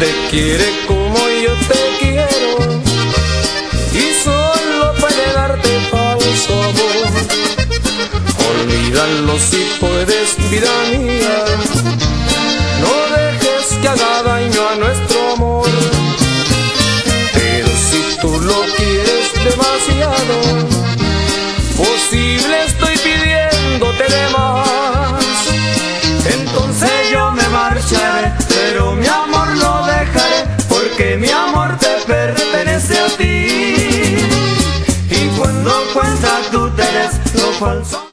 te quiere como yo te quiero y solo puede darte falso amor. Olvídalo si puedes, vida mía, no dejes que haga daño a nuestro amor. Pero si tú lo quieres demasiado, posible estoy pidiéndote de más. Entonces yo me marcharé, pero mi amor no dejaré, porque mi amor te pertenece a ti. Y cuando cuenta tú te eres lo falso.